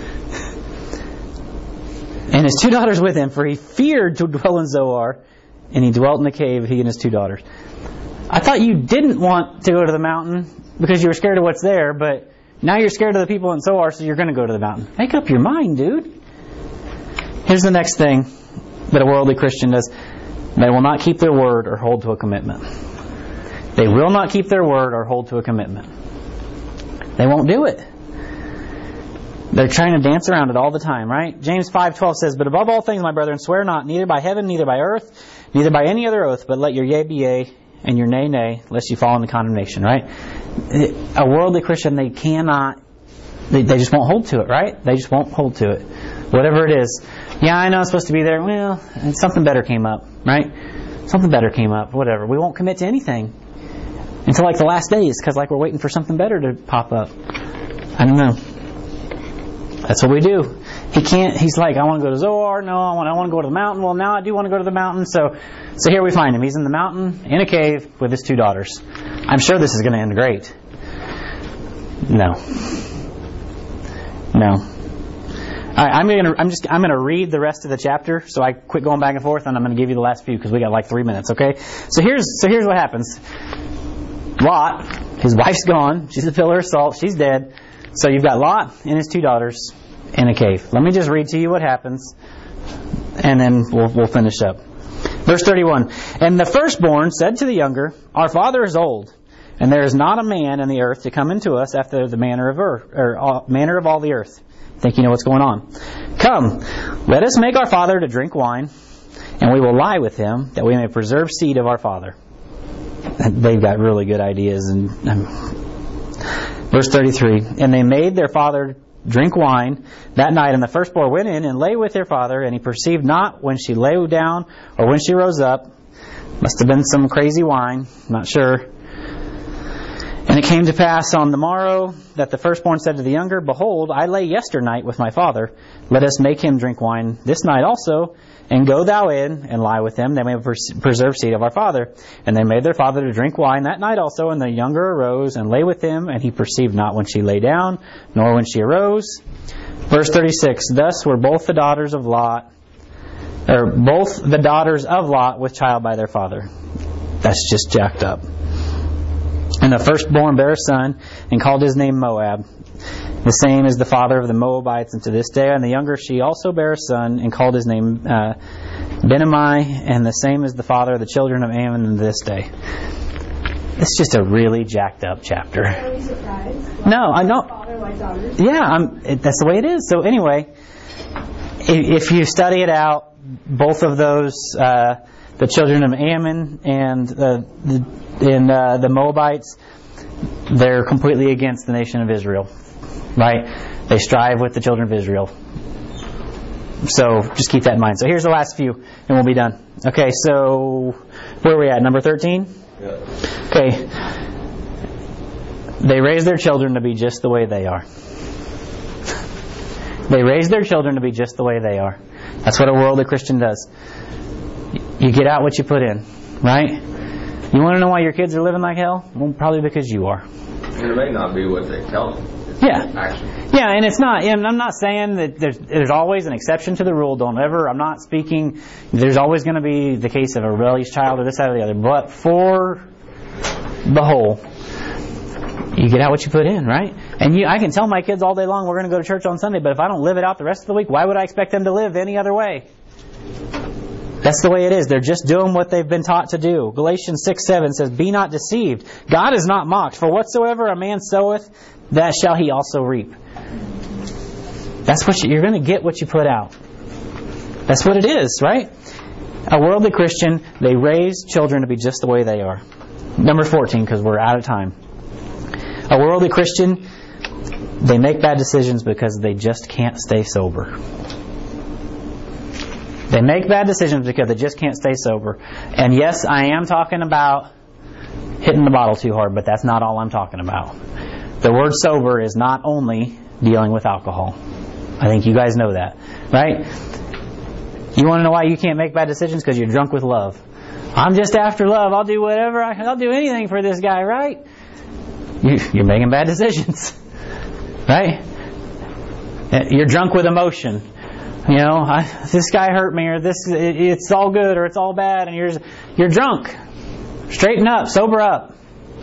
And his two daughters with him, for he feared to dwell in Zoar, and he dwelt in the cave, he and his two daughters. I thought you didn't want to go to the mountain because you were scared of what's there, but now you're scared of the people in Zoar, so you're going to go to the mountain. Make up your mind, dude. Here's the next thing that a worldly Christian does. They will not keep their word or hold to a commitment. They will not keep their word or hold to a commitment. They won't do it. They're trying to dance around it all the time, right? James five twelve says, "But above all things, my brethren, swear not, neither by heaven, neither by earth, neither by any other oath, but let your yea be yea, and your nay, nay, lest you fall into condemnation," right? A worldly Christian, they cannot, they, they just won't hold to it, right? They just won't hold to it. Whatever it is. Yeah, I know I'm supposed to be there. Well, something better came up, right? Something better came up, whatever. We won't commit to anything until like the last days, because like we're waiting for something better to pop up. I don't know. That's what we do. He can't, he's like, I want to go to Zoar. No, I want, I want to go to the mountain. Well, now I do want to go to the mountain. So, so here we find him. He's in the mountain, in a cave, with his two daughters. I'm sure this is going to end great. No. No. All right, I'm going to, I'm just, I'm going to read the rest of the chapter. So I quit going back and forth, and I'm going to give you the last few because we got like three minutes. Okay. So here's, so here's what happens. Lot, his wife's gone. She's a pillar of salt. She's dead. So you've got Lot and his two daughters in a cave. Let me just read to you what happens, and then we'll, we'll finish up. Verse thirty-one. And the firstborn said to the younger, Our father is old, and there is not a man in the earth to come into us after the manner of earth, or uh, manner of all the earth. Think you know what's going on. Come, let us make our father to drink wine, and we will lie with him, that we may preserve seed of our father. They've got really good ideas. And um, verse thirty-three. And they made their father drink wine that night, and the firstborn went in and lay with their father, and he perceived not when she lay down or when she rose up. Must have been some crazy wine, not sure. And it came to pass on the morrow that the firstborn said to the younger, Behold, I lay yesternight with my father. Let us make him drink wine this night also, and go thou in and lie with him, that we may preserve seed of our father. And they made their father to drink wine that night also, and the younger arose and lay with him, and he perceived not when she lay down, nor when she arose. Verse thirty-six, Thus were both the daughters of Lot, or both the daughters of Lot with child by their father. That's just jacked up. And the firstborn bare a son, and called his name Moab. The same is the father of the Moabites unto this day. And the younger she also bare a son, and called his name uh, Ben-ammi, and the same is the father of the children of Ammon unto this day. It's just a really jacked up chapter.
Are you surprised?
No, I don't.
Father like daughters?
Yeah, I'm, it, that's the way it is. So anyway, if you study it out, both of those, uh, the children of Ammon and uh, the, and, uh, the Moabites, they're completely against the nation of Israel. Right? They strive with the children of Israel. So just keep that in mind. So here's the last few, and we'll be done. Okay, so where are we at? Number thirteen?
Yeah.
Okay. They raise their children to be just the way they are. They raise their children to be just the way they are. That's what a worldly Christian does. You get out what you put in. Right? You want to know why your kids are living like hell? Well, probably because you are.
And it may not be what they tell them.
Yeah,
Action.
yeah, and it's not. And I'm not saying that there's there's always an exception to the rule. Don't ever. I'm not speaking. There's always going to be the case of a rebellious child or this, that, or the other. But for the whole, you get out what you put in, right? And you, I can tell my kids all day long we're going to go to church on Sunday, but if I don't live it out the rest of the week, why would I expect them to live any other way? That's the way it is. They're just doing what they've been taught to do. Galatians six seven says, Be not deceived. God is not mocked. For whatsoever a man soweth, that shall he also reap. That's what you, you're going to get what you put out. That's what it is, right? A worldly Christian, they raise children to be just the way they are. Number fourteen, because we're out of time. A worldly Christian, they make bad decisions because they just can't stay sober. They make bad decisions because they just can't stay sober. And yes, I am talking about hitting the bottle too hard, but that's not all I'm talking about. The word sober is not only dealing with alcohol. I think you guys know that, right? You want to know why you can't make bad decisions? Because you're drunk with love. I'm just after love. I'll do whatever. I, I'll do anything for this guy, right? You, you're making bad decisions, right? You're drunk with emotion. You know, I, this guy hurt me, or this it, it's all good, or it's all bad, and you're you're drunk. Straighten up, sober up,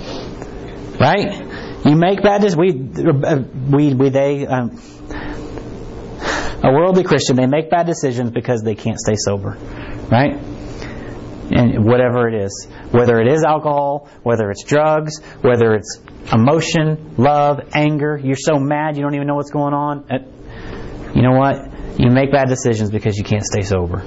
right? You make bad decisions. We we we they um, a worldly Christian, they make bad decisions because they can't stay sober, right? And whatever it is, whether it is alcohol, whether it's drugs, whether it's emotion, love, anger, you're so mad you don't even know what's going on. You know what? You make bad decisions because you can't stay sober.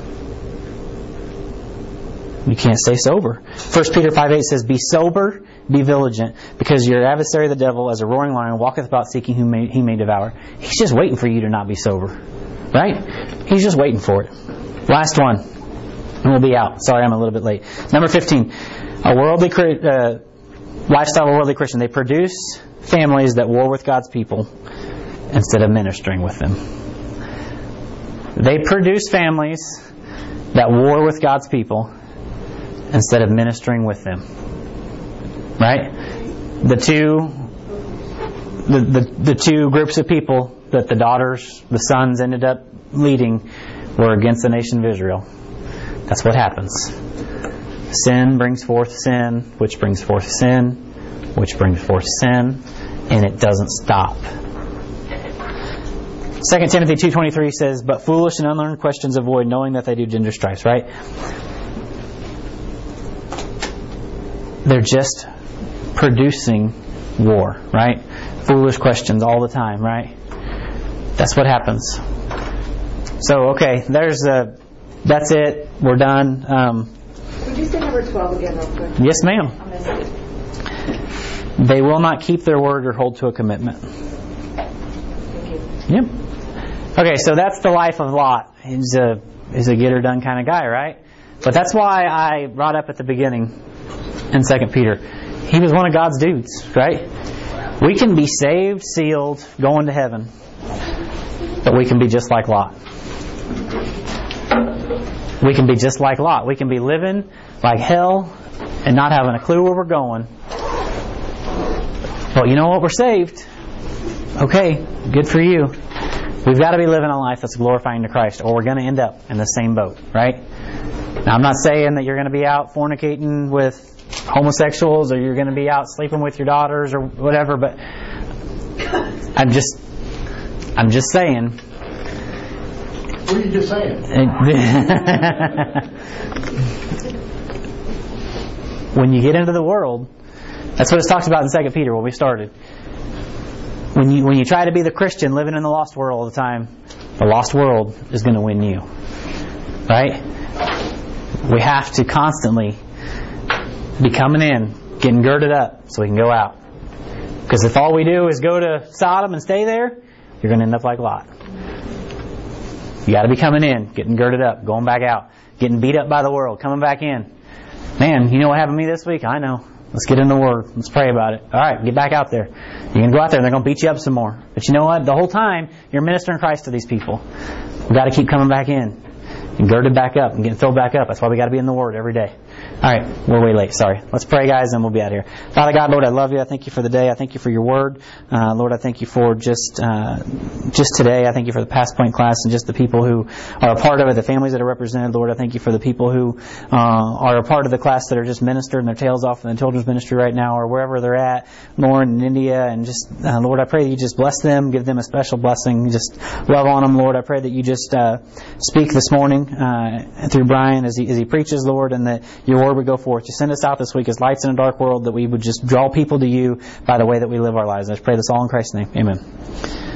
You can't stay sober. First Peter five eight says, Be sober, be vigilant, because your adversary the devil, as a roaring lion, walketh about seeking whom may, he may devour. He's just waiting for you to not be sober. Right? He's just waiting for it. Last one. And we'll be out. Sorry, I'm a little bit late. Number fifteen. A worldly uh, lifestyle of a worldly Christian. They produce families that war with God's people instead of ministering with them. They produce families that war with God's people instead of ministering with them. Right? The two the, the, the two groups of people that the daughters, the sons ended up leading were against the nation of Israel. That's what happens. Sin brings forth sin, which brings forth sin, which brings forth sin, and it doesn't stop. Second Timothy two twenty-three says, But foolish and unlearned questions avoid, knowing that they do gender strifes, right? They're just producing war, right? Foolish questions all the time, right? That's what happens. So, okay, there's a, that's it. We're done. Um,
Would you say number twelve again real quick?
yes, ma'am.
I missed it.
They will not keep their word or hold to a commitment.
Thank you.
Yep. Okay, so that's the life of Lot. He's a he's a get her done kind of guy, right? But that's why I brought up at the beginning in Second Peter. He was one of God's dudes, right? We can be saved, sealed, going to heaven. But we can be just like Lot. We can be just like Lot. We can be living like hell and not having a clue where we're going. But you know what? We're saved. Okay, good for you. We've got to be living a life that's glorifying to Christ, or we're going to end up in the same boat, right? Now, I'm not saying that you're going to be out fornicating with homosexuals, or you're going to be out sleeping with your daughters, or whatever. But I'm just, I'm just saying.
What are you just saying?
When you get into the world, that's what it's talked about in Second Peter when we started. When you when you try to be the Christian living in the lost world all the time, the lost world is going to win you. Right? We have to constantly be coming in, getting girded up so we can go out. Because if all we do is go to Sodom and stay there, you're going to end up like Lot. You got to be coming in, getting girded up, going back out, getting beat up by the world, coming back in. Man, you know what happened to me this week? I know. Let's get in the Word. Let's pray about it. All right, get back out there. You're going to go out there and they're going to beat you up some more. But you know what? The whole time, you're ministering Christ to these people. We've got to keep coming back in and girded back up and getting filled back up. That's why we got to be in the Word every day. All right, we're way late. Sorry. Let's pray, guys, and we'll be out of here. Father God, Lord, I love you. I thank you for the day. I thank you for your Word. Uh, Lord, I thank you for just uh, just today. I thank you for the Past Point class and just the people who are a part of it, the families that are represented. Lord, I thank you for the people who uh, are a part of the class that are just ministering their tails off in the children's ministry right now, or wherever they're at, Lauren in India, and just uh, Lord, I pray that you just bless them, give them a special blessing, just love on them, Lord. I pray that you just uh, speak this morning uh, through Brian as he as he preaches, Lord, and that your Word would go forth. Just send us out this week as lights in a dark world, that we would just draw people to you by the way that we live our lives. I just pray this all in Christ's name. Amen.